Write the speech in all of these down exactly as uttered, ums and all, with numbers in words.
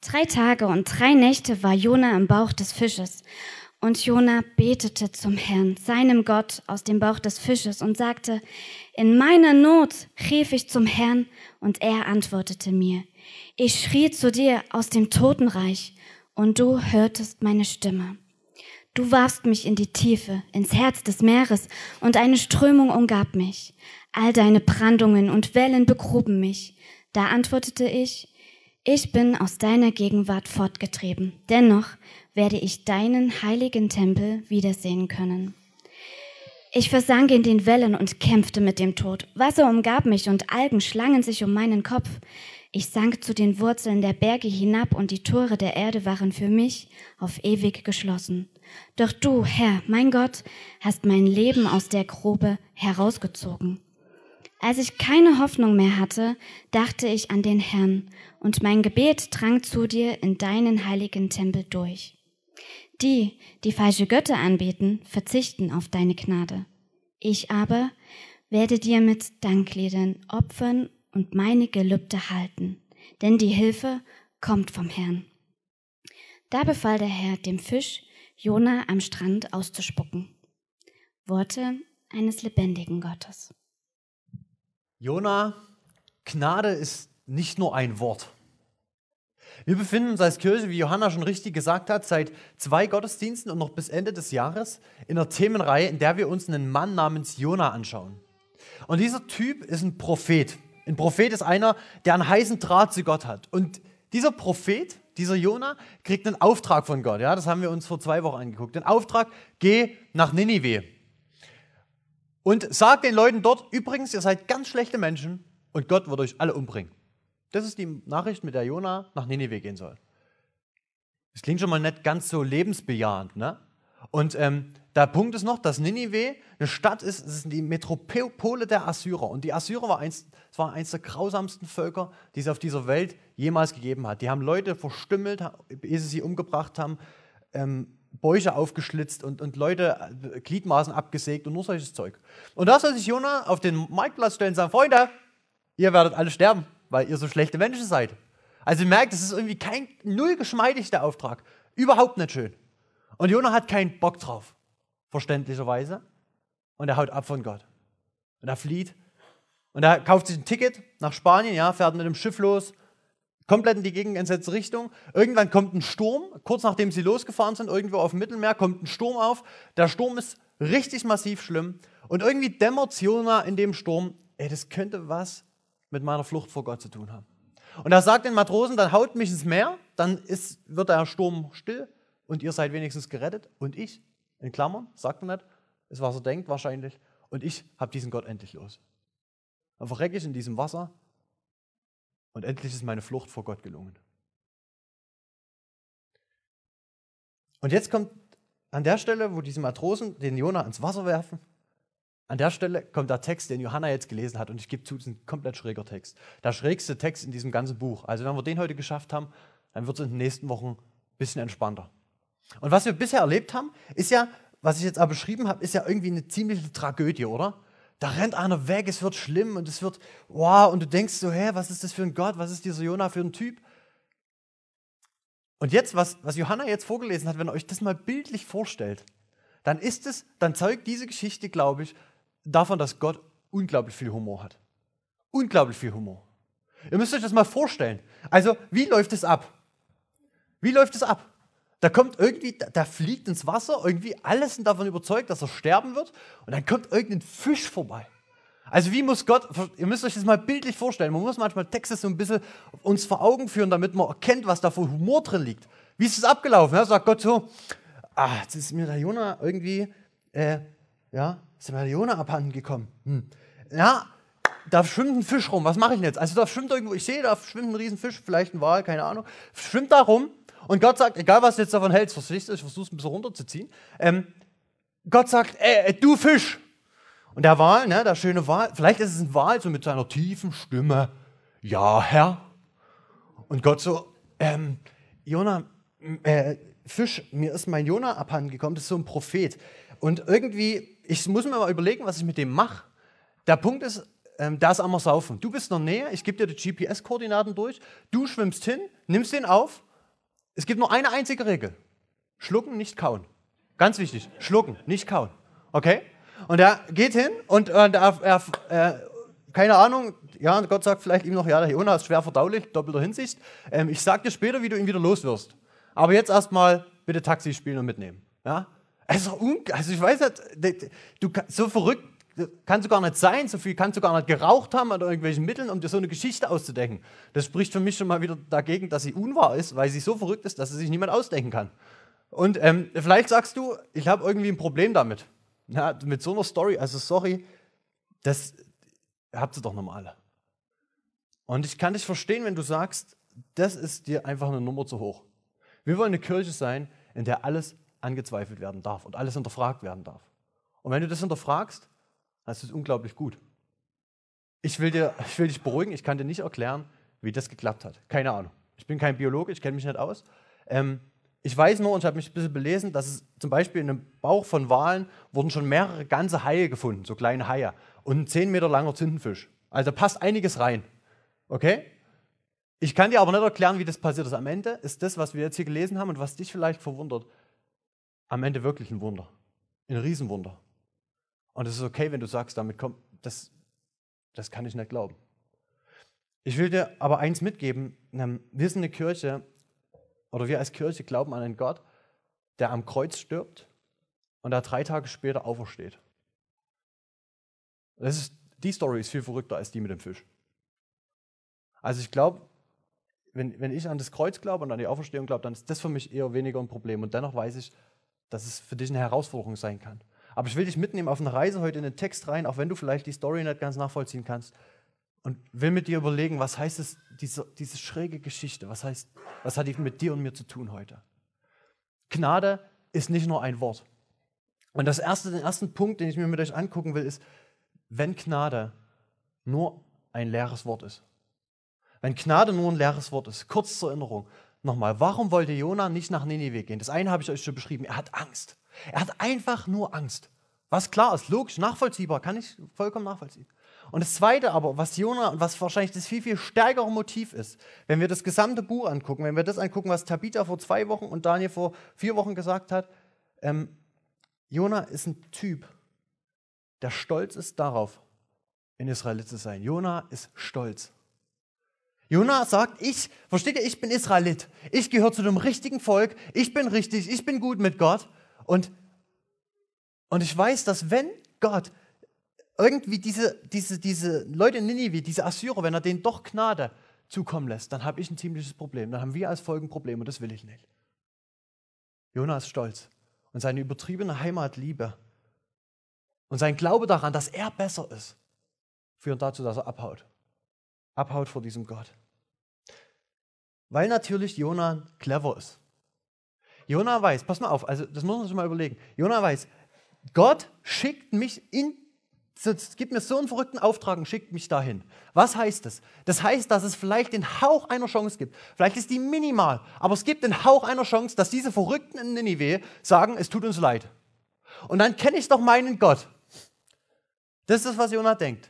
Drei Tage und drei Nächte war Jona im Bauch des Fisches. Und Jona betete zum Herrn, seinem Gott, aus dem Bauch des Fisches und sagte, in meiner Not rief ich zum Herrn und er antwortete mir. Ich schrie zu dir aus dem Totenreich und du hörtest meine Stimme. Du warfst mich in die Tiefe, ins Herz des Meeres und eine Strömung umgab mich. All deine Brandungen und Wellen begruben mich. Da antwortete ich, ich bin aus deiner Gegenwart fortgetrieben. Dennoch werde ich deinen heiligen Tempel wiedersehen können. Ich versank in den Wellen und kämpfte mit dem Tod. Wasser umgab mich und Algen schlangen sich um meinen Kopf. Ich sank zu den Wurzeln der Berge hinab und die Tore der Erde waren für mich auf ewig geschlossen. Doch du, Herr, mein Gott, hast mein Leben aus der Grube herausgezogen. Als ich keine Hoffnung mehr hatte, dachte ich an den Herrn und mein Gebet drang zu dir in deinen heiligen Tempel durch. Die, die falsche Götter anbeten, verzichten auf deine Gnade. Ich aber werde dir mit Dankliedern opfern und meine Gelübde halten, denn die Hilfe kommt vom Herrn. Da befahl der Herr dem Fisch, Jona am Strand auszuspucken. Worte eines lebendigen Gottes. Jona, Gnade ist nicht nur ein Wort. Wir befinden uns als Kirche, wie Johanna schon richtig gesagt hat, seit zwei Gottesdiensten und noch bis Ende des Jahres in einer Themenreihe, in der wir uns einen Mann namens Jona anschauen. Und dieser Typ ist ein Prophet. Ein Prophet ist einer, der einen heißen Draht zu Gott hat. Und dieser Prophet, dieser Jona, kriegt einen Auftrag von Gott. Ja, das haben wir uns vor zwei Wochen angeguckt. Den Auftrag, geh nach Ninive. Und sag den Leuten dort, übrigens, ihr seid ganz schlechte Menschen und Gott wird euch alle umbringen. Das ist die Nachricht, mit der Jona nach Ninive gehen soll. Das klingt schon mal nicht ganz so lebensbejahend, ne? Und ähm, der Punkt ist noch, dass Ninive eine Stadt ist, es ist die Metropole der Assyrer. Und die Assyrer war eins, das war eines der grausamsten Völker, die es auf dieser Welt jemals gegeben hat. Die haben Leute verstümmelt, ehe sie sie umgebracht haben, ähm, Bäuche aufgeschlitzt und, und Leute äh, Gliedmaßen abgesägt und nur solches Zeug. Und da soll sich Jona auf den Marktplatz stellen und sagen, Freunde, ihr werdet alle sterben, weil ihr so schlechte Menschen seid. Also ihr merkt, das ist irgendwie kein null geschmeidig der Auftrag. Überhaupt nicht schön. Und Jona hat keinen Bock drauf, verständlicherweise. Und er haut ab von Gott. Und er flieht. Und er kauft sich ein Ticket nach Spanien, ja, fährt mit dem Schiff los, komplett in die gegenentsetzte Richtung. Irgendwann kommt ein Sturm, kurz nachdem sie losgefahren sind, irgendwo auf dem Mittelmeer, kommt ein Sturm auf. Der Sturm ist richtig massiv schlimm. Und irgendwie dämmert Jona in dem Sturm, ey, das könnte was mit meiner Flucht vor Gott zu tun haben. Und er sagt den Matrosen, dann haut mich ins Meer, dann ist, wird der Sturm still und ihr seid wenigstens gerettet. Und ich, in Klammern, sagt er nicht, ist was er denkt wahrscheinlich, und ich habe diesen Gott endlich los. Dann verrecke ich in diesem Wasser und endlich ist meine Flucht vor Gott gelungen. Und jetzt kommt an der Stelle, wo diese Matrosen den Jona ins Wasser werfen, an der Stelle kommt der Text, den Johanna jetzt gelesen hat, und ich gebe zu, es ist ein komplett schräger Text. Der schrägste Text in diesem ganzen Buch. Also wenn wir den heute geschafft haben, dann wird es in den nächsten Wochen ein bisschen entspannter. Und was wir bisher erlebt haben, ist ja, was ich jetzt auch beschrieben habe, ist ja irgendwie eine ziemliche Tragödie, oder? Da rennt einer weg, es wird schlimm und es wird, wow, und du denkst so, hä, was ist das für ein Gott, was ist dieser Jona für ein Typ? Und jetzt, was, was Johanna jetzt vorgelesen hat, wenn ihr euch das mal bildlich vorstellt, dann ist es, dann zeugt diese Geschichte, glaube ich, davon, dass Gott unglaublich viel Humor hat. Unglaublich viel Humor. Ihr müsst euch das mal vorstellen. Also, wie läuft es ab? Wie läuft es ab? Da kommt irgendwie, der fliegt ins Wasser, irgendwie alle sind davon überzeugt, dass er sterben wird, und dann kommt irgendein Fisch vorbei. Also wie muss Gott, ihr müsst euch das mal bildlich vorstellen, man muss manchmal Texte so ein bisschen uns vor Augen führen, damit man erkennt, was da für Humor drin liegt. Wie ist es abgelaufen? Ja, sagt Gott so, ah, jetzt ist mir der Jona irgendwie, äh, ja, ist mir der Jona abhanden gekommen. Hm. Ja, da schwimmt ein Fisch rum, was mache ich denn jetzt? Also da schwimmt irgendwo, ich sehe, da schwimmt ein Riesenfisch, vielleicht ein Wal, keine Ahnung, schwimmt da rum. Und Gott sagt, egal was du jetzt davon hältst, verstehst du, ich versuche es ein bisschen runterzuziehen. Ähm, Gott sagt, ey, du Fisch. Und der Wal, ne, der schöne Wal, vielleicht ist es ein Wal, so mit seiner tiefen Stimme, ja, Herr. Und Gott so, ähm, Jona, äh, Fisch, mir ist mein Jona abhanden gekommen, das ist so ein Prophet. Und irgendwie, ich muss mir mal überlegen, was ich mit dem mache. Der Punkt ist, ähm, da ist einmal saufen. Du bist in der Nähe, ich gebe dir die G P S-Koordinaten durch, du schwimmst hin, nimmst den auf, Es gibt nur eine einzige Regel. Schlucken, nicht kauen. Ganz wichtig, schlucken, nicht kauen. Okay? Und er geht hin und, und er, er, er, keine Ahnung, ja, Gott sagt vielleicht ihm noch, ja, der Jona ist schwer verdaulich, doppelter Hinsicht. Ähm, ich sag dir später, wie du ihn wieder los wirst. Aber jetzt erstmal bitte Taxi spielen und mitnehmen. Ja? Also, also ich weiß nicht, du, so verrückt kannst du gar nicht sein, so viel kannst du gar nicht geraucht haben oder irgendwelchen Mitteln, um dir so eine Geschichte auszudenken. Das spricht für mich schon mal wieder dagegen, dass sie unwahr ist, weil sie so verrückt ist, dass sie sich niemand ausdenken kann. Und ähm, vielleicht sagst du, ich habe irgendwie ein Problem damit. Ja, mit so einer Story, also sorry, das habt ihr doch normal. Und ich kann dich verstehen, wenn du sagst, das ist dir einfach eine Nummer zu hoch. Wir wollen eine Kirche sein, in der alles angezweifelt werden darf und alles hinterfragt werden darf. Und wenn du das hinterfragst, das ist unglaublich gut. Ich will, dir, ich will dich beruhigen, ich kann dir nicht erklären, wie das geklappt hat. Keine Ahnung. Ich bin kein Biologe, ich kenne mich nicht aus. Ähm, ich weiß nur, und ich habe mich ein bisschen belesen, dass es zum Beispiel in dem Bauch von Walen wurden schon mehrere ganze Haie gefunden, so kleine Haie. Und ein zehn Meter langer Tintenfisch. Also da passt einiges rein. Okay? Ich kann dir aber nicht erklären, wie das passiert ist. Am Ende ist das, was wir jetzt hier gelesen haben und was dich vielleicht verwundert, am Ende wirklich ein Wunder. Ein Riesenwunder. Und es ist okay, wenn du sagst, damit kommt, das, das kann ich nicht glauben. Ich will dir aber eins mitgeben, wir sind eine Kirche, oder wir als Kirche glauben an einen Gott, der am Kreuz stirbt und der drei Tage später aufersteht. Das ist, die Story ist viel verrückter als die mit dem Fisch. Also ich glaube, wenn, wenn ich an das Kreuz glaube und an die Auferstehung glaube, dann ist das für mich eher weniger ein Problem. Und dennoch weiß ich, dass es für dich eine Herausforderung sein kann. Aber ich will dich mitnehmen auf eine Reise heute in den Text rein, auch wenn du vielleicht die Story nicht ganz nachvollziehen kannst. Und will mit dir überlegen, was heißt es, diese, diese schräge Geschichte, was heißt, was hat die mit dir und mir zu tun heute? Gnade ist nicht nur ein Wort. Und das erste, den ersten Punkt, den ich mir mit euch angucken will, ist, wenn Gnade nur ein leeres Wort ist. Wenn Gnade nur ein leeres Wort ist, kurz zur Erinnerung, nochmal, warum wollte Jona nicht nach Ninive gehen? Das eine habe ich euch schon beschrieben, er hat Angst. Er hat einfach nur Angst. Was klar ist, logisch, nachvollziehbar, kann ich vollkommen nachvollziehen. Und das Zweite aber, was Jona und was wahrscheinlich das viel, viel stärkere Motiv ist, wenn wir das gesamte Buch angucken, wenn wir das angucken, was Tabitha vor zwei Wochen und Daniel vor vier Wochen gesagt hat, ähm, Jona ist ein Typ, der stolz ist darauf, in Israel zu sein. Jona ist stolz. Jona sagt, ich, versteht ihr, ich bin Israelit. Ich gehöre zu dem richtigen Volk. Ich bin richtig, ich bin gut mit Gott. Und, und ich weiß, dass wenn Gott irgendwie diese, diese, diese Leute in Ninive, diese Assyrer, wenn er denen doch Gnade zukommen lässt, dann habe ich ein ziemliches Problem. Dann haben wir als Volk ein Problem und das will ich nicht. Jona ist stolz. Und seine übertriebene Heimatliebe und sein Glaube daran, dass er besser ist, führen dazu, dass er abhaut. Abhaut vor diesem Gott. Weil natürlich Jona clever ist. Jona weiß, pass mal auf, also das muss man sich mal überlegen. Jona weiß, Gott schickt mich in, es gibt mir so einen verrückten Auftrag und schickt mich dahin. Was heißt das? Das heißt, dass es vielleicht den Hauch einer Chance gibt. Vielleicht ist die minimal, aber es gibt den Hauch einer Chance, dass diese Verrückten in Ninive sagen, es tut uns leid. Und dann kenne ich doch meinen Gott. Das ist das, was Jona denkt.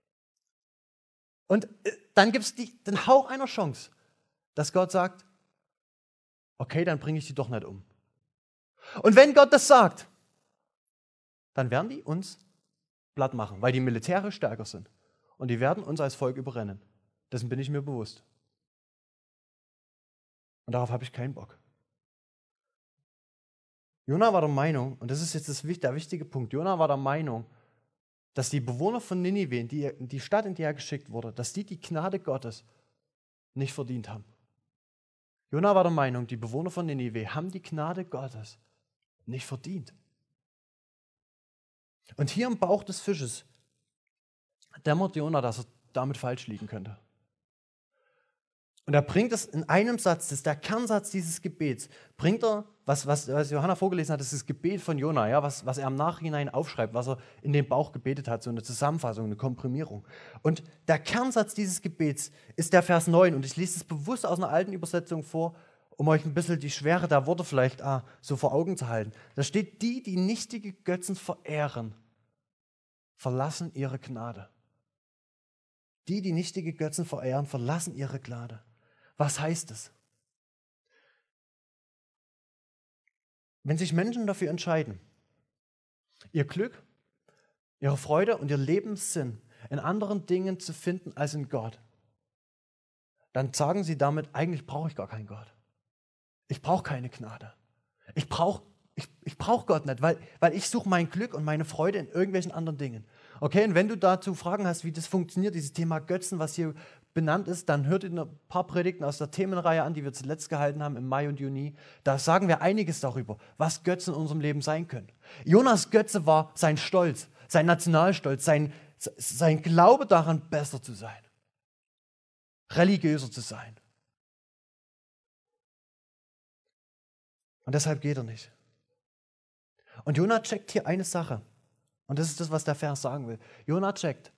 Und dann gibt es den Hauch einer Chance, dass Gott sagt, okay, dann bringe ich die doch nicht um. Und wenn Gott das sagt, dann werden die uns platt machen, weil die militärisch stärker sind. Und die werden uns als Volk überrennen. Dessen bin ich mir bewusst. Und darauf habe ich keinen Bock. Jona war der Meinung, und das ist jetzt das, der wichtige Punkt, Jona war der Meinung, dass die Bewohner von Ninive, die, die Stadt, in die er geschickt wurde, dass die die Gnade Gottes nicht verdient haben. Jona war der Meinung, die Bewohner von Ninive haben die Gnade Gottes nicht verdient. Und hier im Bauch des Fisches dämmert Jona, dass er damit falsch liegen könnte. Und er bringt es in einem Satz, das ist der Kernsatz dieses Gebets, bringt er, was, was, was Johanna vorgelesen hat, das ist das Gebet von Jona, ja, was, was er im Nachhinein aufschreibt, was er in den Bauch gebetet hat, so eine Zusammenfassung, eine Komprimierung. Und der Kernsatz dieses Gebets ist der Vers neun, und ich lese es bewusst aus einer alten Übersetzung vor, um euch ein bisschen die Schwere der Worte vielleicht ah, so vor Augen zu halten. Da steht, die, die nichtige Götzen verehren, verlassen ihre Gnade. Die, die nichtige Götzen verehren, verlassen ihre Gnade. Was heißt es? wenn sich Menschen dafür entscheiden, ihr Glück, ihre Freude und ihr Lebenssinn in anderen Dingen zu finden als in Gott, dann sagen sie damit, eigentlich brauche ich gar keinen Gott. Ich brauche keine Gnade. Ich brauche ich, ich brauch Gott nicht, weil, weil ich suche mein Glück und meine Freude in irgendwelchen anderen Dingen. Okay, und wenn du dazu Fragen hast, wie das funktioniert, dieses Thema Götzen, was hier benannt ist, dann hört ihr ein paar Predigten aus der Themenreihe an, die wir zuletzt gehalten haben im Mai und Juni. Da sagen wir einiges darüber, was Götzen in unserem Leben sein können. Jonas Götze war sein Stolz, sein Nationalstolz, sein, sein Glaube daran, besser zu sein, religiöser zu sein. Und deshalb geht er nicht. Und Jona checkt hier eine Sache. Und das ist das, was der Vers sagen will. Jona checkt,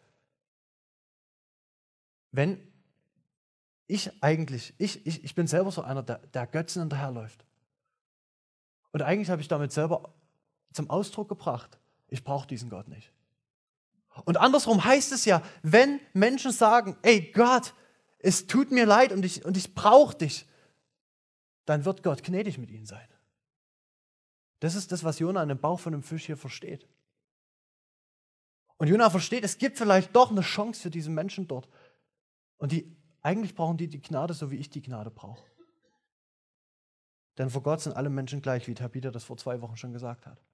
wenn ich eigentlich, ich, ich, ich bin selber so einer, der, der Götzen hinterherläuft. Und eigentlich habe ich damit selber zum Ausdruck gebracht, ich brauche diesen Gott nicht. Und andersrum heißt es ja, wenn Menschen sagen, ey Gott, es tut mir leid und ich, und ich brauche dich, dann wird Gott gnädig mit ihnen sein. Das ist das, was Jona in dem Bauch von einem Fisch hier versteht. Und Jona versteht, es gibt vielleicht doch eine Chance für diese Menschen dort. Und die, eigentlich brauchen die die Gnade, so wie ich die Gnade brauche. Denn vor Gott sind alle Menschen gleich, wie Tabitha das vor zwei Wochen schon gesagt hat.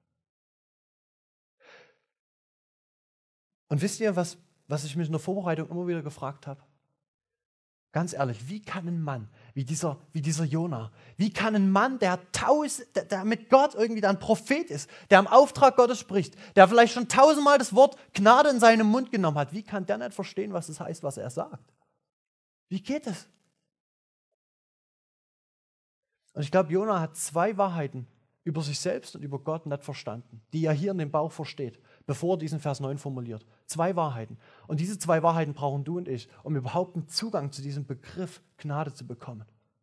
Und wisst ihr, was, was ich mich in der Vorbereitung immer wieder gefragt habe? Ganz ehrlich, wie kann ein Mann wie dieser, wie dieser Jona, wie kann ein Mann, der, tausend, der, der mit Gott irgendwie ein Prophet ist, der im Auftrag Gottes spricht, der vielleicht schon tausendmal das Wort Gnade in seinen Mund genommen hat, wie kann der nicht verstehen, was das heißt, was er sagt? Wie geht es? Und ich glaube, Jona hat zwei Wahrheiten über sich selbst und über Gott nicht verstanden, die er hier in dem Bauch versteht, bevor er diesen Vers neun formuliert. Zwei Wahrheiten. Und diese zwei Wahrheiten brauchen du und ich, um überhaupt einen Zugang zu diesem Begriff Gnade zu bekommen.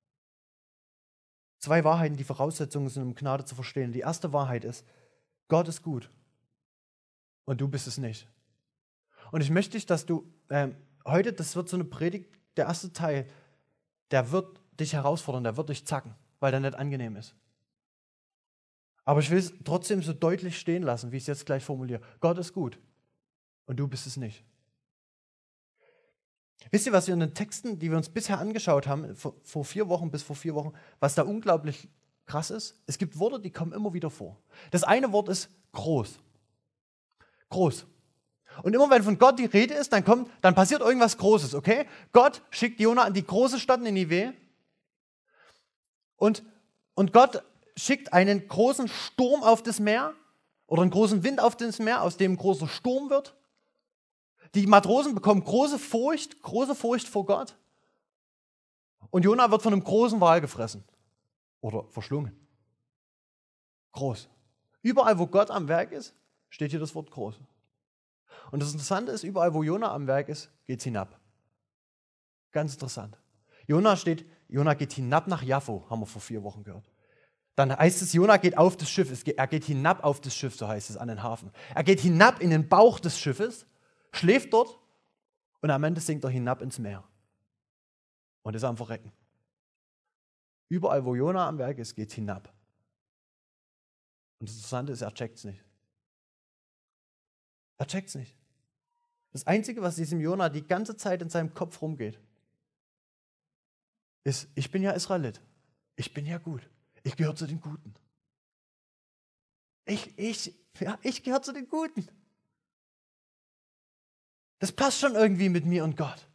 Zwei Wahrheiten, die Voraussetzungen sind, um Gnade zu verstehen. Die erste Wahrheit ist, Gott ist gut und du bist es nicht. Und ich möchte dich, dass du äh, heute, das wird so eine Predigt, der erste Teil, der wird dich herausfordern, der wird dich zacken, weil der nicht angenehm ist. Aber ich will es trotzdem so deutlich stehen lassen, wie ich es jetzt gleich formuliere. Gott ist gut und du bist es nicht. Wisst ihr, was wir in den Texten, die wir uns bisher angeschaut haben, vor, vor vier Wochen bis vor vier Wochen, was da unglaublich krass ist? Es gibt Worte, die kommen immer wieder vor. Das eine Wort ist groß. Groß. Und immer wenn von Gott die Rede ist, dann kommt, dann passiert irgendwas Großes, okay? Gott schickt Jona an die große Stadt Ninive und, und Gott schickt einen großen Sturm auf das Meer oder einen großen Wind auf das Meer, aus dem ein großer Sturm wird. Die Matrosen bekommen große Furcht, große Furcht vor Gott. Und Jona wird von einem großen Wal gefressen oder verschlungen. Groß. Überall, wo Gott am Werk ist, steht hier das Wort groß. Und das Interessante ist, überall, wo Jona am Werk ist, geht es hinab. Ganz interessant. Jona steht, Jona geht hinab nach Jaffo, haben wir vor vier Wochen gehört. Dann heißt es, Jona geht auf das Schiff. Er geht hinab auf das Schiff, so heißt es, an den Hafen. Er geht hinab in den Bauch des Schiffes, schläft dort und am Ende sinkt er hinab ins Meer. Und ist am Verrecken. Überall, wo Jona am Werk ist, geht es hinab. Und das Interessante ist, er checkt es nicht. Er checkt es nicht. Das Einzige, was diesem Jona die ganze Zeit in seinem Kopf rumgeht, ist, ich bin ja Israelit. Ich bin ja gut. Ich gehöre zu den Guten. Ich, ich, ja, ich gehöre zu den Guten. Das passt schon irgendwie mit mir und Gott.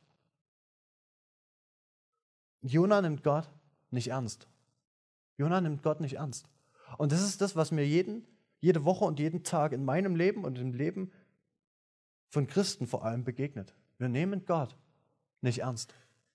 Jona nimmt Gott nicht ernst. Jona nimmt Gott nicht ernst. Und das ist das, was mir jeden, jede Woche und jeden Tag in meinem Leben und im Leben von Christen vor allem begegnet. Wir nehmen Gott nicht ernst.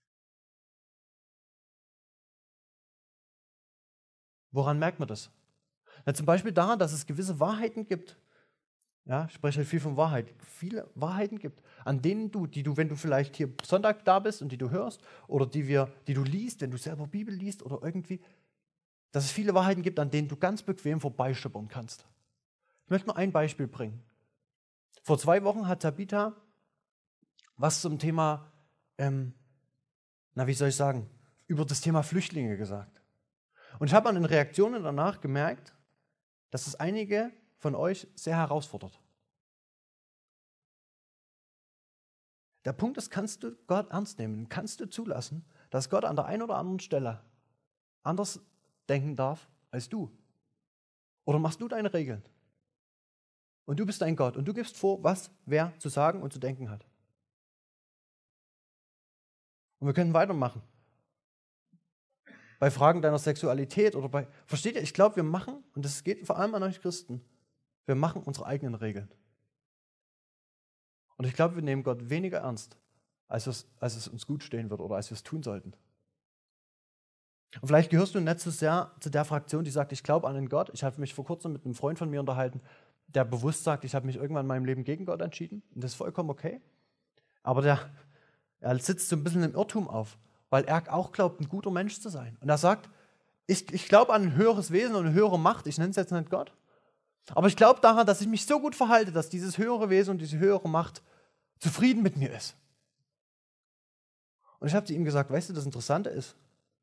Woran merkt man das? Na, zum Beispiel daran, dass es gewisse Wahrheiten gibt. Ja, ich spreche viel von Wahrheit. Viele Wahrheiten gibt, an denen du, die du, wenn du vielleicht hier Sonntag da bist und die du hörst oder die, wir, die du liest, wenn du selber Bibel liest oder irgendwie, dass es viele Wahrheiten gibt, an denen du ganz bequem vorbeischippern kannst. Ich möchte nur ein Beispiel bringen. Vor zwei Wochen hat Tabitha was zum Thema, ähm, na wie soll ich sagen, über das Thema Flüchtlinge gesagt. Und ich habe an den Reaktionen danach gemerkt, dass es einige von euch sehr herausfordert. Der Punkt ist, kannst du Gott ernst nehmen? Kannst du zulassen, dass Gott an der einen oder anderen Stelle anders denken darf als du? Oder machst du deine Regeln? Und du bist dein Gott und du gibst vor, was wer zu sagen und zu denken hat. Und wir können weitermachen. Bei Fragen deiner Sexualität oder bei... Versteht ihr? Ich glaube, wir machen, und das geht vor allem an euch Christen, wir machen unsere eigenen Regeln. Und ich glaube, wir nehmen Gott weniger ernst, als es, als es uns gut stehen wird oder als wir es tun sollten. Und vielleicht gehörst du nicht so sehr zu der Fraktion, die sagt, ich glaube an einen Gott. Ich habe mich vor kurzem mit einem Freund von mir unterhalten, der bewusst sagt, ich habe mich irgendwann in meinem Leben gegen Gott entschieden. Und das ist vollkommen okay. Aber der, er sitzt so ein bisschen im Irrtum auf, weil er auch glaubt, ein guter Mensch zu sein. Und er sagt, ich, ich glaube an ein höheres Wesen und eine höhere Macht. Ich nenne es jetzt nicht Gott. Aber ich glaube daran, dass ich mich so gut verhalte, dass dieses höhere Wesen und diese höhere Macht zufrieden mit mir ist. Und ich habe zu ihm gesagt, weißt du, das Interessante ist,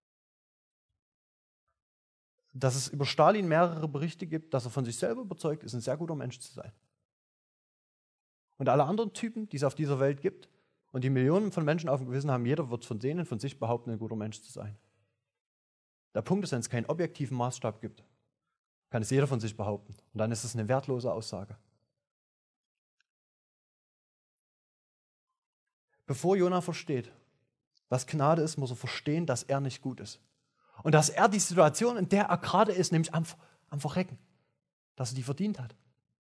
dass es über Stalin mehrere Berichte gibt, dass er von sich selber überzeugt ist, ein sehr guter Mensch zu sein. Und alle anderen Typen, die es auf dieser Welt gibt und die Millionen von Menschen auf dem Gewissen haben, jeder wird von denen von sich behaupten, ein guter Mensch zu sein. Der Punkt ist, wenn es keinen objektiven Maßstab gibt, kann es jeder von sich behaupten. Und dann ist es eine wertlose Aussage. Bevor Jona versteht, was Gnade ist, muss er verstehen, dass er nicht gut ist. Und dass er die Situation, in der er gerade ist, nämlich am, am Verrecken, dass er die verdient hat.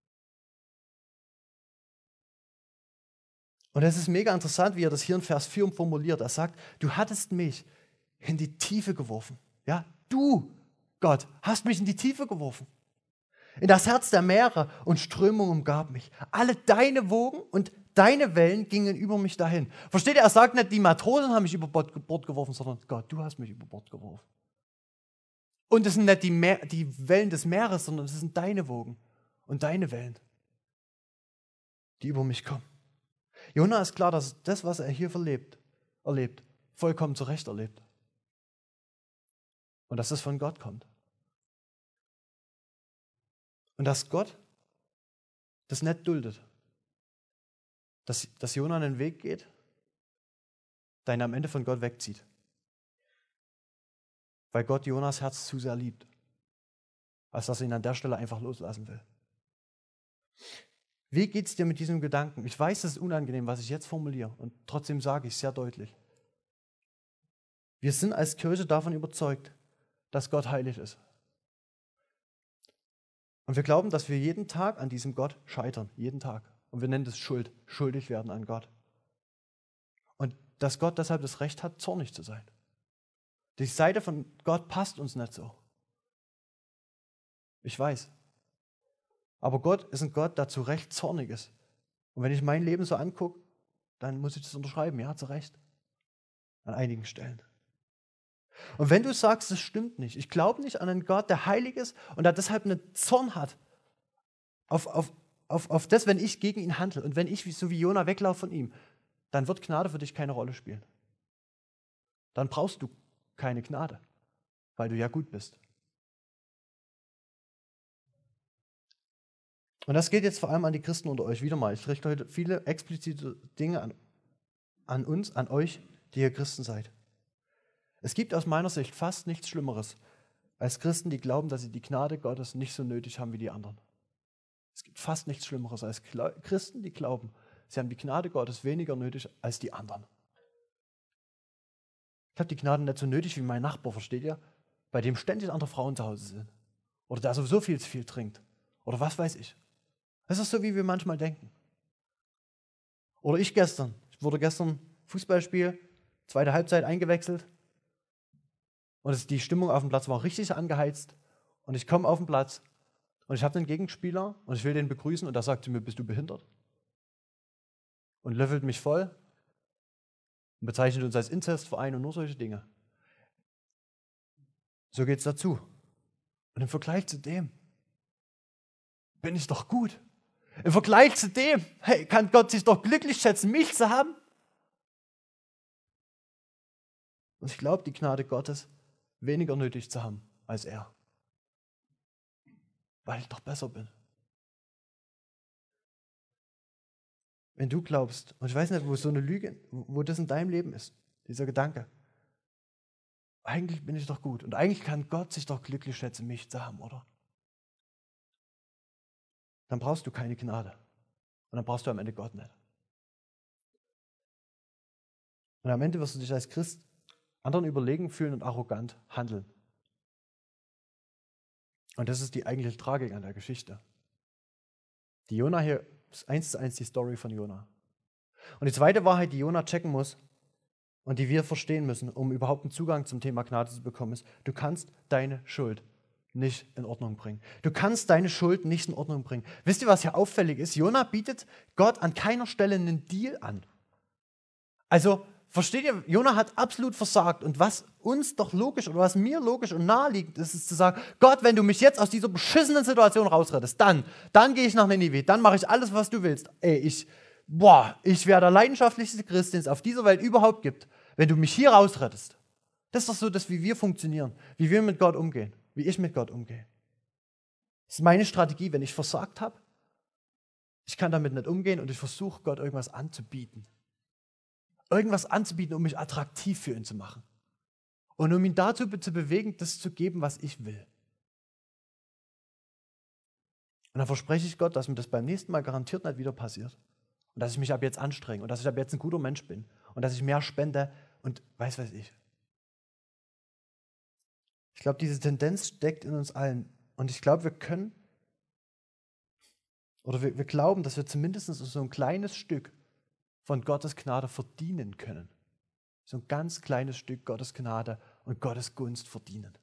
Und es ist mega interessant, wie er das hier in Vers vier formuliert. Er sagt, du hattest mich in die Tiefe geworfen. Ja, du, Gott, hast mich in die Tiefe geworfen. In das Herz der Meere und Strömung umgab mich. Alle deine Wogen und deine Wellen gingen über mich dahin. Versteht ihr, er sagt nicht, die Matrosen haben mich über Bord geworfen, sondern Gott, du hast mich über Bord geworfen. Und es sind nicht die, Meer, die Wellen des Meeres, sondern es sind deine Wogen und deine Wellen, die über mich kommen. Jona ist klar, dass das, was er hier verlebt, erlebt, vollkommen zurecht erlebt. Und dass es von Gott kommt. Und dass Gott das nicht duldet. Dass, dass Jona einen Weg geht, der ihn am Ende von Gott wegzieht. Weil Gott Jonas Herz zu sehr liebt, als dass er ihn an der Stelle einfach loslassen will. Wie geht es dir mit diesem Gedanken? Ich weiß, es ist unangenehm, was ich jetzt formuliere, und trotzdem sage ich es sehr deutlich. Wir sind als Kirche davon überzeugt, dass Gott heilig ist. Und wir glauben, dass wir jeden Tag an diesem Gott scheitern, jeden Tag. Und wir nennen das Schuld, schuldig werden an Gott. Und dass Gott deshalb das Recht hat, zornig zu sein. Die Seite von Gott passt uns nicht so. Ich weiß. Aber Gott ist ein Gott, der zu Recht zornig ist. Und wenn ich mein Leben so angucke, dann muss ich das unterschreiben. Ja, zu Recht. An einigen Stellen. Und wenn du sagst, das stimmt nicht, ich glaube nicht an einen Gott, der heilig ist und der deshalb einen Zorn hat auf, auf, auf, auf das, wenn ich gegen ihn handle und wenn ich so wie Jona weglaufe von ihm, dann wird Gnade für dich keine Rolle spielen. Dann brauchst du keine Gnade, weil du ja gut bist. Und das geht jetzt vor allem an die Christen unter euch. Wieder mal, ich richte heute viele explizite Dinge an, an uns, an euch, die ihr Christen seid. Es gibt aus meiner Sicht fast nichts Schlimmeres als Christen, die glauben, dass sie die Gnade Gottes nicht so nötig haben wie die anderen. Es gibt fast nichts Schlimmeres als Christen, die glauben, sie haben die Gnade Gottes weniger nötig als die anderen. Ich habe die Gnade nicht so nötig wie mein Nachbar, versteht ihr? Bei dem ständig andere Frauen zu Hause sind. Oder der sowieso viel zu viel trinkt. Oder was weiß ich. Das ist so, wie wir manchmal denken. Oder ich gestern. Ich wurde gestern Fußballspiel, zweite Halbzeit eingewechselt. Und die Stimmung auf dem Platz war richtig angeheizt. Und ich komme auf den Platz und ich habe den Gegenspieler und ich will den begrüßen und da sagt sie mir, bist du behindert? Und löffelt mich voll und bezeichnet uns als Inzestverein und nur solche Dinge. So geht es dazu. Und im Vergleich zu dem bin ich doch gut. Im Vergleich zu dem, hey, kann Gott sich doch glücklich schätzen, mich zu haben? Und ich glaube, die Gnade Gottes weniger nötig zu haben als er. Weil ich doch besser bin. Wenn du glaubst, und ich weiß nicht, wo so eine Lüge, wo das in deinem Leben ist, dieser Gedanke, eigentlich bin ich doch gut und eigentlich kann Gott sich doch glücklich schätzen, mich zu haben, oder? Dann brauchst du keine Gnade und dann brauchst du am Ende Gott nicht. Und am Ende wirst du dich als Christ anderen überlegen fühlen und arrogant handeln. Und das ist die eigentliche Tragik an der Geschichte. Die Jona hier ist eins zu eins die Story von Jona. Und die zweite Wahrheit, die Jona checken muss und die wir verstehen müssen, um überhaupt einen Zugang zum Thema Gnade zu bekommen, ist, du kannst deine Schuld nicht in Ordnung bringen. Du kannst deine Schuld nicht in Ordnung bringen. Wisst ihr, was hier auffällig ist? Jona bietet Gott an keiner Stelle einen Deal an. Also, versteht ihr, Jona hat absolut versagt. Und was uns doch logisch oder was mir logisch und naheliegend ist, ist zu sagen, Gott, wenn du mich jetzt aus dieser beschissenen Situation rausrettest, dann, dann gehe ich nach Ninive, dann mache ich alles, was du willst. Ey, ich, boah, ich wäre der leidenschaftlichste Christ, den es auf dieser Welt überhaupt gibt, wenn du mich hier rausrettest. Das ist doch so, dass wie wir funktionieren, wie wir mit Gott umgehen, wie ich mit Gott umgehe. Das ist meine Strategie, wenn ich versagt habe. Ich kann damit nicht umgehen und ich versuche, Gott irgendwas anzubieten. Irgendwas anzubieten, um mich attraktiv für ihn zu machen. Und um ihn dazu zu bewegen, das zu geben, was ich will. Und dann verspreche ich Gott, dass mir das beim nächsten Mal garantiert nicht wieder passiert. Und dass ich mich ab jetzt anstrenge und dass ich ab jetzt ein guter Mensch bin. Und dass ich mehr spende und weiß, weiß ich. Ich glaube, diese Tendenz steckt in uns allen. Und ich glaube, wir können, oder wir, wir glauben, dass wir zumindest so ein kleines Stück von Gottes Gnade verdienen können. So ein ganz kleines Stück Gottes Gnade und Gottes Gunst verdienen.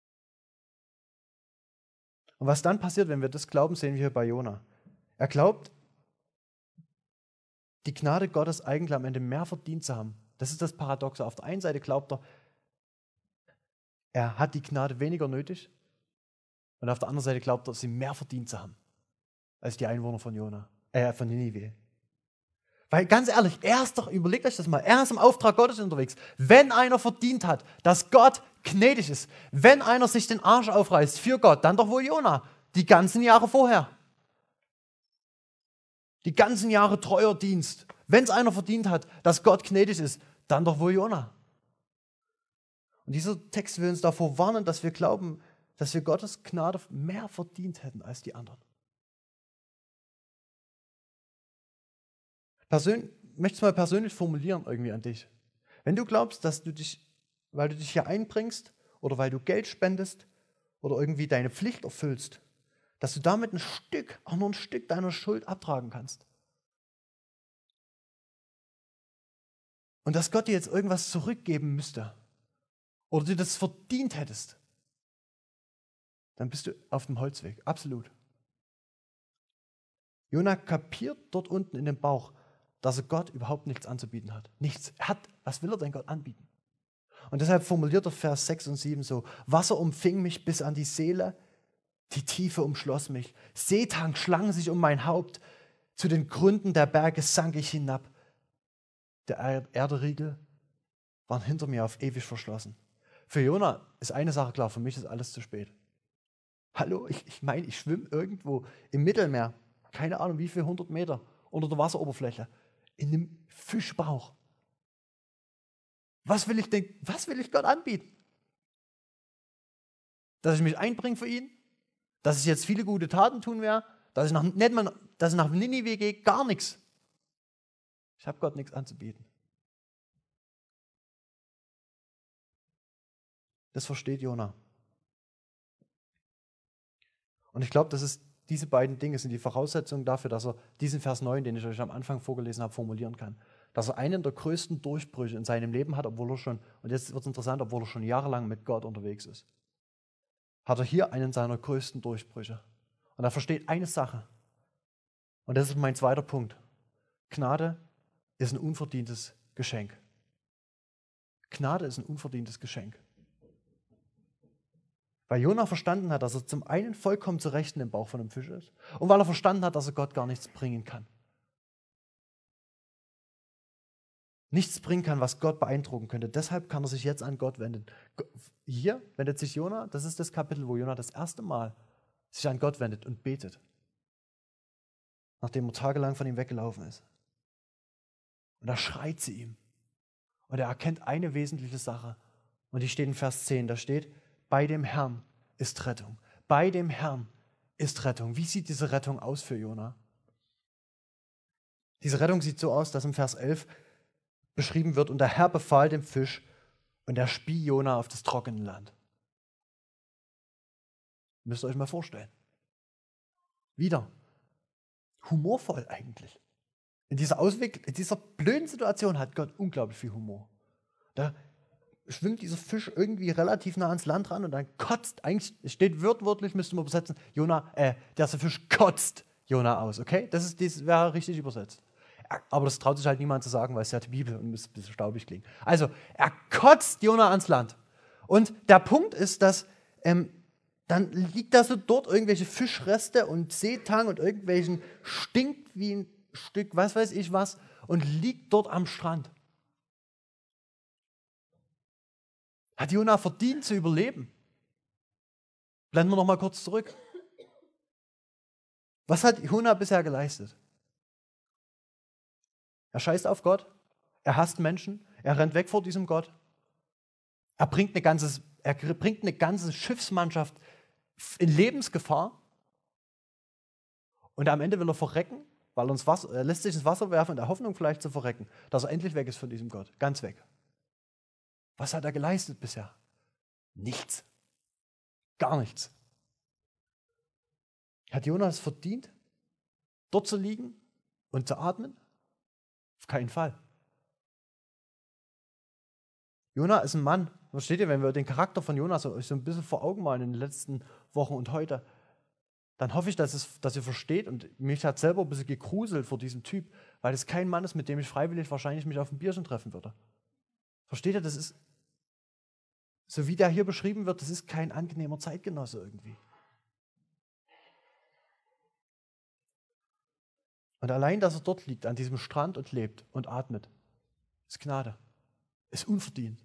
Und was dann passiert, wenn wir das glauben, sehen wir hier bei Jona. Er glaubt, die Gnade Gottes eigentlich am Ende mehr verdient zu haben. Das ist das Paradoxe. Auf der einen Seite glaubt er, er hat die Gnade weniger nötig und auf der anderen Seite glaubt er, sie mehr verdient zu haben als die Einwohner von Jona, äh, von Ninive. Weil ganz ehrlich, er ist doch, überlegt euch das mal, er ist im Auftrag Gottes unterwegs. Wenn einer verdient hat, dass Gott gnädig ist, wenn einer sich den Arsch aufreißt für Gott, dann doch wohl Jona, die ganzen Jahre vorher. Die ganzen Jahre treuer Dienst. Wenn es einer verdient hat, dass Gott gnädig ist, dann doch wohl Jona. Und dieser Text will uns davor warnen, dass wir glauben, dass wir Gottes Gnade mehr verdient hätten als die anderen. Persön- möchte es mal persönlich formulieren irgendwie an dich. Wenn du glaubst, dass du dich, weil du dich hier einbringst oder weil du Geld spendest oder irgendwie deine Pflicht erfüllst, dass du damit ein Stück, auch nur ein Stück deiner Schuld abtragen kannst. Und dass Gott dir jetzt irgendwas zurückgeben müsste oder du das verdient hättest, dann bist du auf dem Holzweg, absolut. Jona kapiert dort unten in dem Bauch, dass er Gott überhaupt nichts anzubieten hat. Nichts. Er hat, was will er denn Gott anbieten? Und deshalb formuliert er Vers sechs und sieben so: Wasser umfing mich bis an die Seele, die Tiefe umschloss mich. Seetang schlang sich um mein Haupt, zu den Gründen der Berge sank ich hinab. Der Erderiegel waren hinter mir auf ewig verschlossen. Für Jona ist eine Sache klar, für mich ist alles zu spät. Hallo, ich, ich meine, ich schwimme irgendwo im Mittelmeer, keine Ahnung wie viel, hundert Meter unter der Wasseroberfläche, in einem Fischbauch. Was will ich denn, was will ich Gott anbieten? Dass ich mich einbringe für ihn? Dass ich jetzt viele gute Taten tun werde? Dass ich nach, nicht mal, dass ich nach Ninive gehe? Gar nichts. Ich habe Gott nichts anzubieten. Das versteht Jona. Und ich glaube, dass es diese beiden Dinge sind die Voraussetzungen dafür, dass er diesen Vers neun, den ich euch am Anfang vorgelesen habe, formulieren kann. Dass er einen der größten Durchbrüche in seinem Leben hat, obwohl er schon, und jetzt wird es interessant, obwohl er schon jahrelang mit Gott unterwegs ist. Hat er hier einen seiner größten Durchbrüche. Und er versteht eine Sache. Und das ist mein zweiter Punkt. Gnade ist ein unverdientes Geschenk. Gnade ist ein unverdientes Geschenk. Weil Jona verstanden hat, dass er zum einen vollkommen zu Recht im Bauch von einem Fisch ist und weil er verstanden hat, dass er Gott gar nichts bringen kann. Nichts bringen kann, was Gott beeindrucken könnte. Deshalb kann er sich jetzt an Gott wenden. Hier wendet sich Jona, das ist das Kapitel, wo Jona das erste Mal sich an Gott wendet und betet, nachdem er tagelang von ihm weggelaufen ist. Und da schreit sie ihm. Und er erkennt eine wesentliche Sache. Und die steht in Vers zehn. Da steht, bei dem Herrn ist Rettung. Bei dem Herrn ist Rettung. Wie sieht diese Rettung aus für Jona? Diese Rettung sieht so aus, dass im Vers elf beschrieben wird, und der Herr befahl dem Fisch, und er spie Jona auf das trockene Land. Müsst ihr euch mal vorstellen. Wieder humorvoll eigentlich. In dieser Ausweg, in dieser blöden Situation hat Gott unglaublich viel Humor. Da schwimmt dieser Fisch irgendwie relativ nah ans Land ran und dann kotzt, eigentlich es steht wörtlich, müsste man übersetzen, Jona, äh, der Fisch kotzt Jona aus, okay? Das ist, das wäre richtig übersetzt. Aber das traut sich halt niemand zu sagen, weil es ja die Bibel und müsste ein bisschen staubig klingen. Also, er kotzt Jona ans Land. Und der Punkt ist, dass ähm, dann liegt da so dort irgendwelche Fischreste und Seetang und irgendwelchen stinkt wie ein Stück, was weiß ich was, und liegt dort am Strand. Hat Jona verdient zu überleben? Blenden wir noch mal kurz zurück. Was hat Jona bisher geleistet? Er scheißt auf Gott, er hasst Menschen, er rennt weg vor diesem Gott. Er bringt eine ganze, er bringt eine ganze Schiffsmannschaft in Lebensgefahr. Und am Ende will er verrecken, weil er, ins Wasser, er lässt sich ins Wasser werfen in der Hoffnung vielleicht zu verrecken, dass er endlich weg ist von diesem Gott. Ganz weg. Was hat er geleistet bisher? Nichts. Gar nichts. Hat Jona es verdient, dort zu liegen und zu atmen? Auf keinen Fall. Jona ist ein Mann. Versteht ihr, wenn wir den Charakter von Jona so, so ein bisschen vor Augen malen in den letzten Wochen und heute, dann hoffe ich, dass, es, dass ihr versteht, und mich hat selber ein bisschen gegruselt vor diesem Typ, weil es kein Mann ist, mit dem ich freiwillig wahrscheinlich mich auf ein Bierchen treffen würde. Versteht ihr, das ist, so wie der hier beschrieben wird, das ist kein angenehmer Zeitgenosse irgendwie. Und allein, dass er dort liegt, an diesem Strand und lebt und atmet, ist Gnade. Ist unverdient.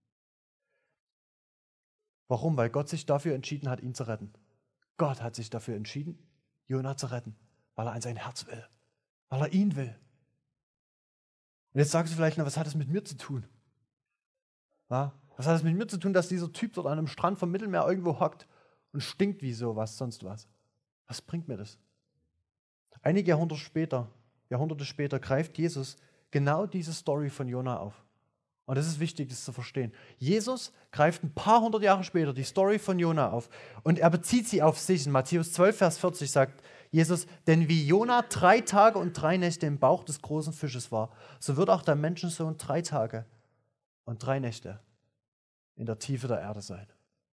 Warum? Weil Gott sich dafür entschieden hat, ihn zu retten. Gott hat sich dafür entschieden, Jona zu retten, weil er an sein Herz will, weil er ihn will. Und jetzt sagst du vielleicht, na, was hat das mit mir zu tun? Ja? Was hat es mit mir zu tun, dass dieser Typ dort an einem Strand vom Mittelmeer irgendwo hockt und stinkt wie sowas, sonst was? Was bringt mir das? Einige Jahrhunderte später, Jahrhunderte später greift Jesus genau diese Story von Jona auf. Und es ist wichtig, das zu verstehen. Jesus greift ein paar hundert Jahre später die Story von Jona auf und er bezieht sie auf sich. In Matthäus zwölf, Vers vierzig sagt Jesus, denn wie Jona drei Tage und drei Nächte im Bauch des großen Fisches war, so wird auch der Menschensohn drei Tage und drei Nächte in der Tiefe der Erde sein.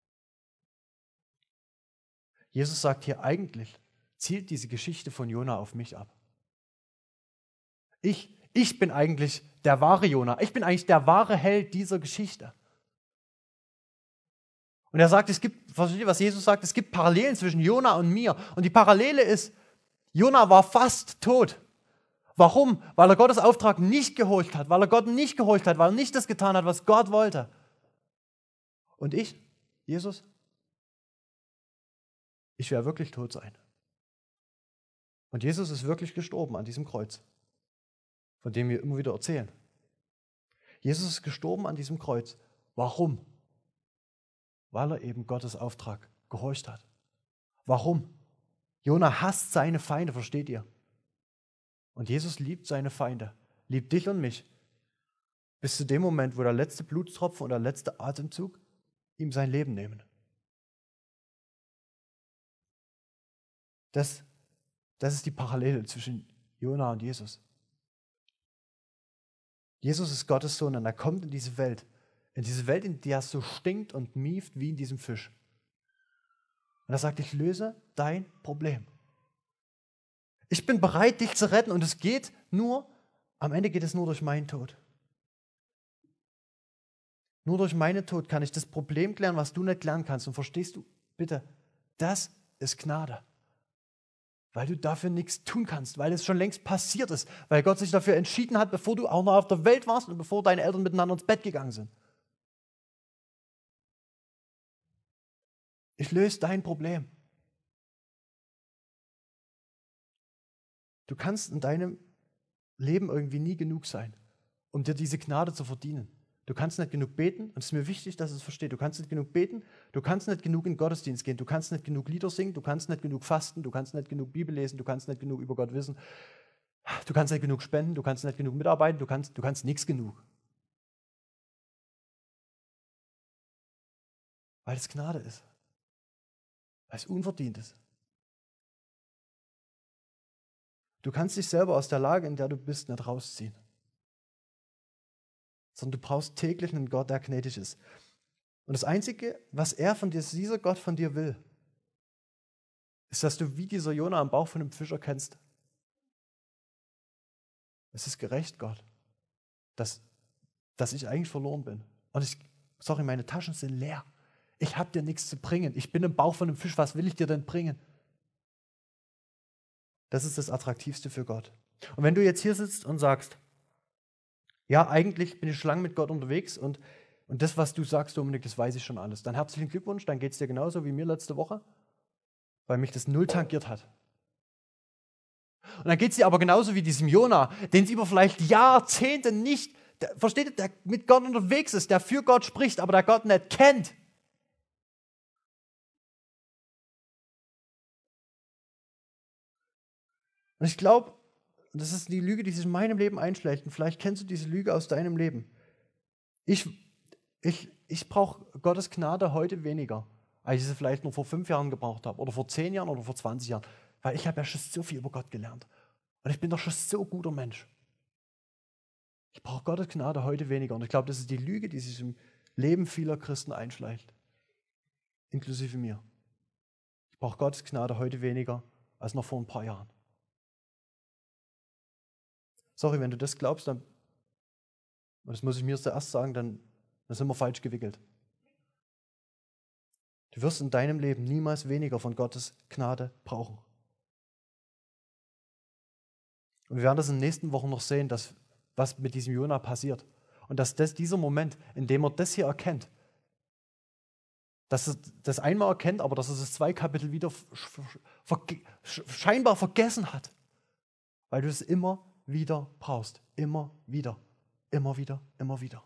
Jesus sagt hier, eigentlich zielt diese Geschichte von Jona auf mich ab. Ich, ich bin eigentlich der wahre Jona. Ich bin eigentlich der wahre Held dieser Geschichte. Und er sagt, es gibt, versteht ihr, was Jesus sagt? Es gibt Parallelen zwischen Jona und mir. Und die Parallele ist, Jona war fast tot. Warum? Weil er Gottes Auftrag nicht gehorcht hat, weil er Gott nicht gehorcht hat, weil er nicht das getan hat, was Gott wollte. Und ich, Jesus, ich werde wirklich tot sein. Und Jesus ist wirklich gestorben an diesem Kreuz, von dem wir immer wieder erzählen. Jesus ist gestorben an diesem Kreuz. Warum? Weil er eben Gottes Auftrag gehorcht hat. Warum? Jona hasst seine Feinde, versteht ihr? Und Jesus liebt seine Feinde, liebt dich und mich, bis zu dem Moment, wo der letzte Blutstropfen und der letzte Atemzug ihm sein Leben nehmen. Das, das ist die Parallele zwischen Jona und Jesus. Jesus ist Gottes Sohn und er kommt in diese Welt, in diese Welt, in der es so stinkt und mieft wie in diesem Fisch. Und er sagt, ich löse dein Problem. Ich bin bereit, dich zu retten und es geht nur, am Ende geht es nur durch meinen Tod. Nur durch meinen Tod kann ich das Problem klären, was du nicht klären kannst. Und verstehst du, bitte, das ist Gnade. Weil du dafür nichts tun kannst, weil es schon längst passiert ist, weil Gott sich dafür entschieden hat, bevor du auch noch auf der Welt warst und bevor deine Eltern miteinander ins Bett gegangen sind. Ich löse dein Problem. du kannst in deinem Leben irgendwie nie genug sein, um dir diese Gnade zu verdienen. Du kannst nicht genug beten, und es ist mir wichtig, dass es versteht. Du kannst nicht genug beten, du kannst nicht genug in den Gottesdienst gehen, du kannst nicht genug Lieder singen, du kannst nicht genug fasten, du kannst nicht genug Bibel lesen, du kannst nicht genug über Gott wissen, du kannst nicht genug spenden, du kannst nicht genug mitarbeiten, du kannst, du kannst nichts genug. Weil es Gnade ist. Weil es unverdient ist. Du kannst dich selber aus der Lage, in der du bist, nicht rausziehen. Sondern du brauchst täglich einen Gott, der gnädig ist. Und das Einzige, was er von dir, dieser Gott von dir will, ist, dass du wie dieser Jona am Bauch von einem Fisch erkennst. Es ist gerecht, Gott, dass, dass ich eigentlich verloren bin. Und ich, sorry, meine Taschen sind leer. Ich habe dir nichts zu bringen. Ich bin im Bauch von einem Fisch. Was will ich dir denn bringen? Das ist das Attraktivste für Gott. Und wenn du jetzt hier sitzt und sagst, ja, eigentlich bin ich schon lange mit Gott unterwegs und, und das, was du sagst, Dominik, das weiß ich schon alles. Dann herzlichen Glückwunsch, dann geht es dir genauso wie mir letzte Woche, weil mich das null tangiert hat. Und dann geht es dir aber genauso wie diesem Jona, den es über vielleicht Jahrzehnte nicht, der, versteht ihr, der mit Gott unterwegs ist, der für Gott spricht, aber der Gott nicht kennt. Und ich glaube, das ist die Lüge, die sich in meinem Leben einschleicht. Und vielleicht kennst du diese Lüge aus deinem Leben. Ich, ich, ich brauche Gottes Gnade heute weniger, als ich sie vielleicht noch vor fünf Jahren gebraucht habe oder vor zehn Jahren oder vor zwanzig Jahren. Weil ich habe ja schon so viel über Gott gelernt. Und ich bin doch schon so ein guter Mensch. Ich brauche Gottes Gnade heute weniger. Und ich glaube, das ist die Lüge, die sich im Leben vieler Christen einschleicht. Inklusive mir. Ich brauche Gottes Gnade heute weniger als noch vor ein paar Jahren. Sorry, wenn du das glaubst, dann, das muss ich mir zuerst sagen, dann, dann sind wir falsch gewickelt. Du wirst in deinem Leben niemals weniger von Gottes Gnade brauchen. Und wir werden das in den nächsten Wochen noch sehen, dass, was mit diesem Jona passiert. Und dass das, dieser Moment, in dem er das hier erkennt, dass er das einmal erkennt, aber dass er das zwei Kapitel wieder verge scheinbar vergessen hat, weil du es immer wieder brauchst. Immer wieder, immer wieder, immer wieder.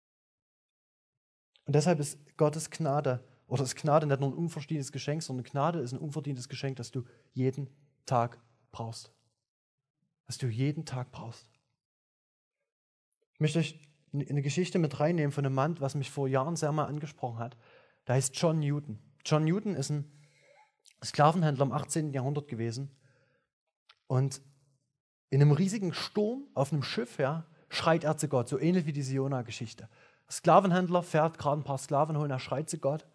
Und deshalb ist Gottes Gnade, oder ist Gnade nicht nur ein unverdientes Geschenk, sondern Gnade ist ein unverdientes Geschenk, das du jeden Tag brauchst. Das du jeden Tag brauchst. Ich möchte euch eine Geschichte mit reinnehmen von einem Mann, was mich vor Jahren sehr mal angesprochen hat. Der heißt John Newton. John Newton ist ein Sklavenhändler im achtzehnten Jahrhundert gewesen. Und in einem riesigen Sturm auf einem Schiff, ja, schreit er zu Gott, so ähnlich wie diese Jona-Geschichte. Der Sklavenhändler fährt gerade ein paar Sklaven holen, er schreit zu Gott.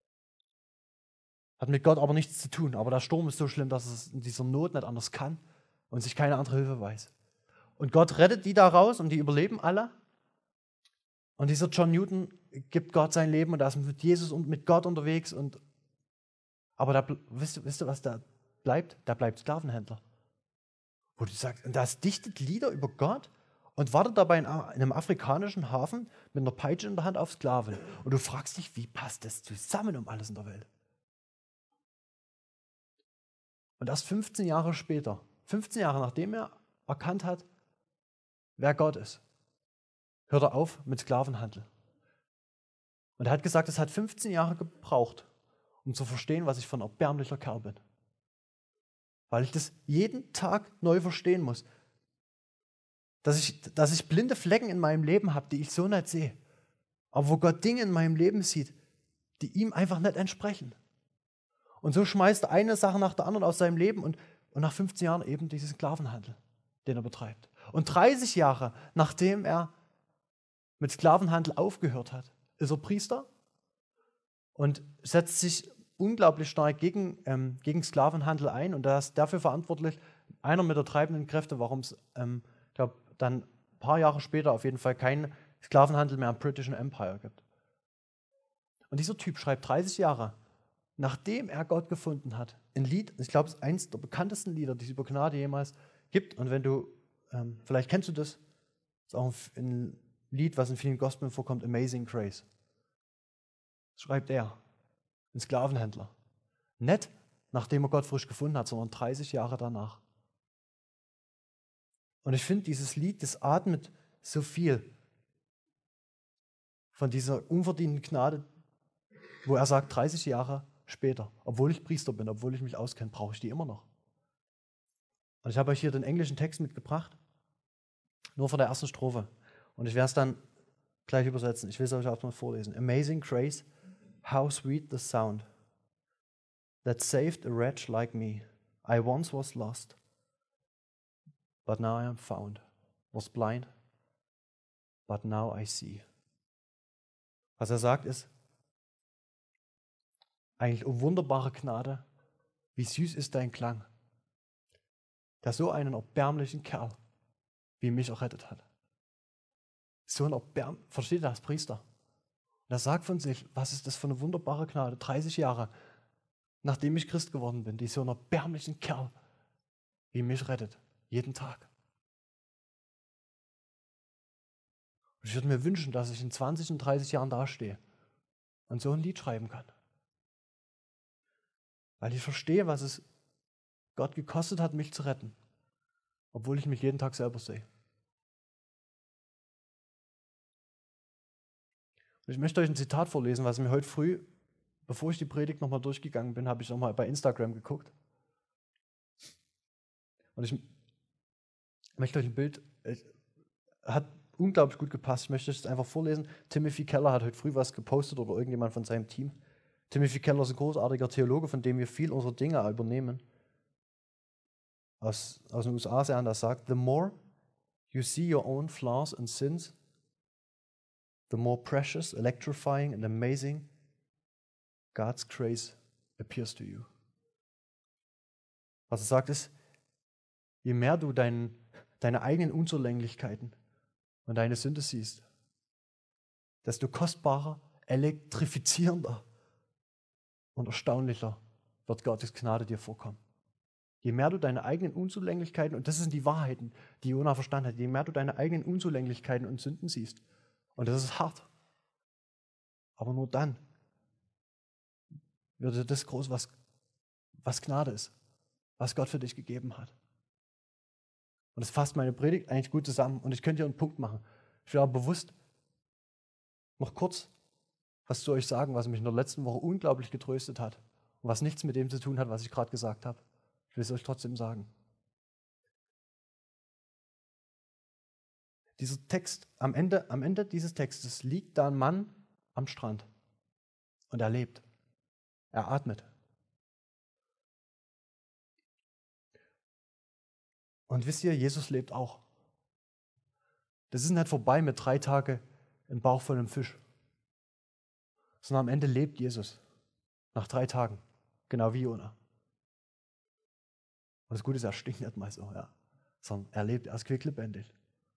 Hat mit Gott aber nichts zu tun. Aber der Sturm ist so schlimm, dass es in dieser Not nicht anders kann und sich keine andere Hilfe weiß. Und Gott rettet die da raus und die überleben alle. Und dieser John Newton gibt Gott sein Leben und er ist mit Jesus und mit Gott unterwegs. Und aber da, wisst, wisst ihr, was da bleibt? Da bleibt Sklavenhändler. Wo du sagst, und das dichtet Lieder über Gott und wartet dabei in einem afrikanischen Hafen mit einer Peitsche in der Hand auf Sklaven. Und du fragst dich, wie passt das zusammen um alles in der Welt? Und erst fünfzehn Jahre später, fünfzehn Jahre nachdem er erkannt hat, wer Gott ist, hört er auf mit Sklavenhandel. Und er hat gesagt, es hat fünfzehn Jahre gebraucht, um zu verstehen, was ich für ein erbärmlicher Kerl bin. Weil ich das jeden Tag neu verstehen muss. Dass ich, dass ich blinde Flecken in meinem Leben habe, die ich so nicht sehe. Aber wo Gott Dinge in meinem Leben sieht, die ihm einfach nicht entsprechen. Und so schmeißt er eine Sache nach der anderen aus seinem Leben und, und nach fünfzehn Jahren eben diesen Sklavenhandel, den er betreibt. Und dreißig Jahre, nachdem er mit Sklavenhandel aufgehört hat, ist er Priester und setzt sich unglaublich stark gegen, ähm, gegen Sklavenhandel ein. Und er ist dafür verantwortlich, einer mit der treibenden Kräfte, warum es ähm, glaub, dann ein paar Jahre später auf jeden Fall keinen Sklavenhandel mehr im Britischen Empire gibt. Und dieser Typ schreibt dreißig Jahre, nachdem er Gott gefunden hat, ein Lied, ich glaube, es ist eines der bekanntesten Lieder, die es über Gnade jemals gibt. Und wenn du, ähm, vielleicht kennst du das, ist auch ein Lied, was in vielen Gospeln vorkommt, Amazing Grace. Das schreibt er, ein Sklavenhändler. Nicht nachdem er Gott frisch gefunden hat, sondern dreißig Jahre danach. Und ich finde, dieses Lied, das atmet so viel von dieser unverdienten Gnade, wo er sagt, dreißig Jahre später, obwohl ich Priester bin, obwohl ich mich auskenne, brauche ich die immer noch. Und ich habe euch hier den englischen Text mitgebracht, nur von der ersten Strophe. Und ich werde es dann gleich übersetzen. Ich will es euch auch mal vorlesen. Amazing grace, how sweet the sound that saved a wretch like me. I once was lost, but now I am found. Was blind, but now I see. Was er sagt ist, eigentlich, oh wunderbare Gnade, wie süß ist dein Klang, der so einen erbärmlichen Kerl wie mich errettet hat. So ein erbärm, versteht ihr das, Priester? Und er sagt von sich, was ist das für eine wunderbare Gnade, dreißig Jahre, nachdem ich Christ geworden bin, die so einen erbärmlichen Kerl wie mich rettet, jeden Tag. Und ich würde mir wünschen, dass ich in zwanzig und dreißig Jahren dastehe und so ein Lied schreiben kann. Weil ich verstehe, was es Gott gekostet hat, mich zu retten, obwohl ich mich jeden Tag selber sehe. Und ich möchte euch ein Zitat vorlesen, was mir heute früh, bevor ich die Predigt nochmal durchgegangen bin, habe ich nochmal bei Instagram geguckt. Und ich möchte euch ein Bild, es hat unglaublich gut gepasst, ich möchte es einfach vorlesen. Timothy Keller hat heute früh was gepostet oder irgendjemand von seinem Team. Timothy Keller ist ein großartiger Theologe, von dem wir viel unserer Dinge übernehmen. Aus, aus den U S A, der anders sagt, the more you see your own flaws and sins, the more precious, electrifying and amazing God's grace appears to you. Was er sagt ist, je mehr du dein, deine eigenen Unzulänglichkeiten und deine Sünde siehst, desto kostbarer, elektrifizierender und erstaunlicher wird Gottes Gnade dir vorkommen. Je mehr du deine eigenen Unzulänglichkeiten, und das sind die Wahrheiten, die Jona verstanden hat, je mehr du deine eigenen Unzulänglichkeiten und Sünden siehst, und das ist hart, aber nur dann wird dir das groß, was, was Gnade ist, was Gott für dich gegeben hat. Und das fasst meine Predigt eigentlich gut zusammen, und ich könnte hier einen Punkt machen. Ich will aber bewusst noch kurz was zu euch sagen, was mich in der letzten Woche unglaublich getröstet hat und was nichts mit dem zu tun hat, was ich gerade gesagt habe. Ich will es euch trotzdem sagen. Dieser Text, am Ende, am Ende dieses Textes liegt da ein Mann am Strand und er lebt. Er atmet. Und wisst ihr, Jesus lebt auch. Das ist nicht vorbei mit drei Tagen im Bauch von einem Fisch. Sondern am Ende lebt Jesus. Nach drei Tagen. Genau wie Jona. Und das Gute ist, er stinkt nicht mal so, ja. Sondern er lebt, er ist quicklebendig.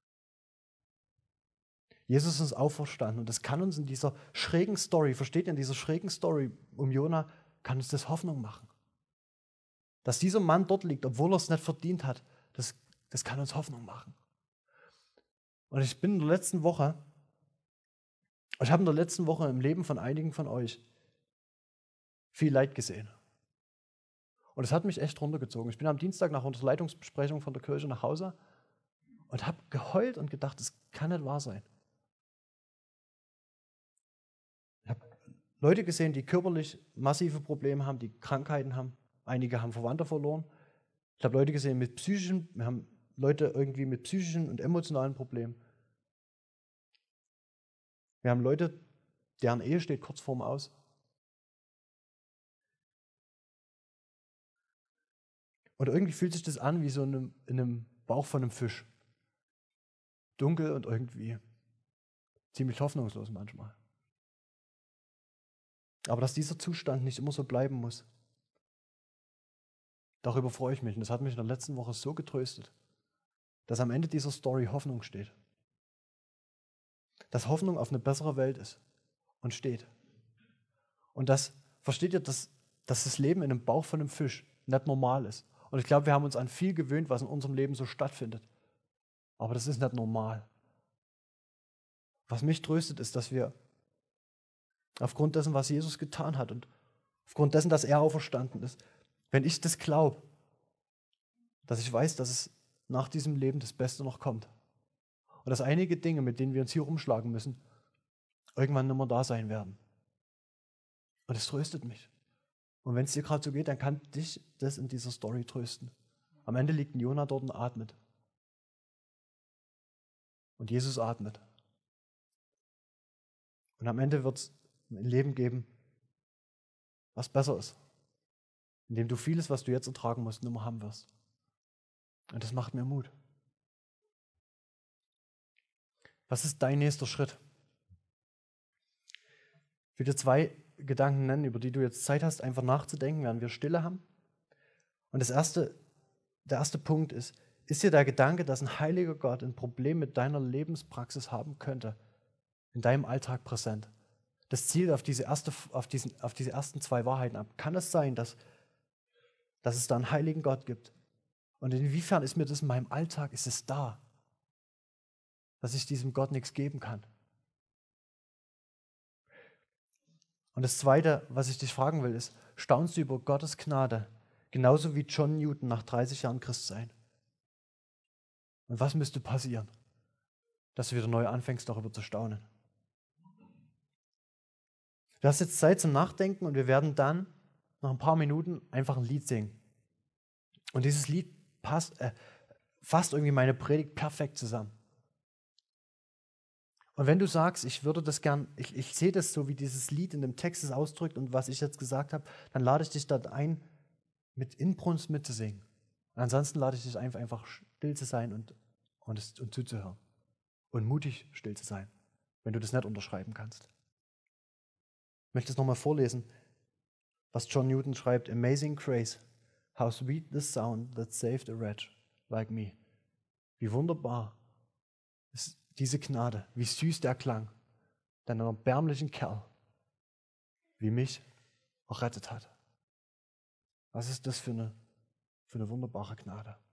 Jesus ist auferstanden und das kann uns in dieser schrägen Story, versteht ihr, in dieser schrägen Story um Jona, kann uns das Hoffnung machen. Dass dieser Mann dort liegt, obwohl er es nicht verdient hat, das, das kann uns Hoffnung machen. Und ich bin in der letzten Woche, ich habe in der letzten Woche im Leben von einigen von euch viel Leid gesehen. Und es hat mich echt runtergezogen. Ich bin am Dienstag nach unserer Leitungsbesprechung von der Kirche nach Hause und habe geheult und gedacht, das kann nicht wahr sein. Ich habe Leute gesehen, die körperlich massive Probleme haben, die Krankheiten haben. Einige haben Verwandte verloren. Ich habe Leute gesehen mit psychischen, wir haben Leute irgendwie mit psychischen und emotionalen Problemen. Wir haben Leute, deren Ehe steht kurz vorm Aus. Und irgendwie fühlt sich das an wie so in einem, in einem Bauch von einem Fisch. Dunkel und irgendwie ziemlich hoffnungslos manchmal. Aber dass dieser Zustand nicht immer so bleiben muss, darüber freue ich mich. Und das hat mich in der letzten Woche so getröstet, dass am Ende dieser Story Hoffnung steht. Dass Hoffnung auf eine bessere Welt ist und steht. Und das, versteht ihr, dass, dass das Leben in einem Bauch von einem Fisch nicht normal ist. Und ich glaube, wir haben uns an viel gewöhnt, was in unserem Leben so stattfindet. Aber das ist nicht normal. Was mich tröstet, ist, dass wir aufgrund dessen, was Jesus getan hat und aufgrund dessen, dass er auferstanden ist, wenn ich das glaube, dass ich weiß, dass es nach diesem Leben das Beste noch kommt. Und dass einige Dinge, mit denen wir uns hier rumschlagen müssen, irgendwann nicht mehr da sein werden. Und es tröstet mich. Und wenn es dir gerade so geht, dann kann dich das in dieser Story trösten. Am Ende liegt ein Jona dort und atmet. Und Jesus atmet. Und am Ende wird es ein Leben geben, was besser ist. In dem du vieles, was du jetzt ertragen musst, nicht mehr haben wirst. Und das macht mir Mut. Was ist dein nächster Schritt? Ich will dir zwei Gedanken nennen, über die du jetzt Zeit hast, einfach nachzudenken, während wir Stille haben. Und das erste, der erste Punkt ist, ist dir der Gedanke, dass ein heiliger Gott ein Problem mit deiner Lebenspraxis haben könnte, in deinem Alltag präsent? Das zielt auf diese, erste, auf diesen, auf diese ersten zwei Wahrheiten ab. Kann es sein, dass, dass es da einen heiligen Gott gibt? Und inwiefern ist mir das in meinem Alltag, ist es da, dass ich diesem Gott nichts geben kann? Und das Zweite, was ich dich fragen will, ist, staunst du über Gottes Gnade, genauso wie John Newton nach dreißig Jahren Christsein? Und was müsste passieren, dass du wieder neu anfängst, darüber zu staunen? Du hast jetzt Zeit zum Nachdenken und wir werden dann nach ein paar Minuten einfach ein Lied singen. Und dieses Lied passt, äh, fasst irgendwie meine Predigt perfekt zusammen. Und wenn du sagst, ich würde das gern, ich, ich sehe das so, wie dieses Lied in dem Text es ausdrückt und was ich jetzt gesagt habe, dann lade ich dich dort ein, mit Inbrunst mitzusingen. Und ansonsten lade ich dich einfach, einfach still zu sein und, und, es, und zuzuhören. Und mutig still zu sein, wenn du das nicht unterschreiben kannst. Ich möchte es nochmal vorlesen, was John Newton schreibt. Amazing grace, how sweet the sound that saved a wretch like me. Wie wunderbar ist diese Gnade, wie süß der Klang, der einen erbärmlichen Kerl wie mich errettet hat. Was ist das für eine, für eine wunderbare Gnade?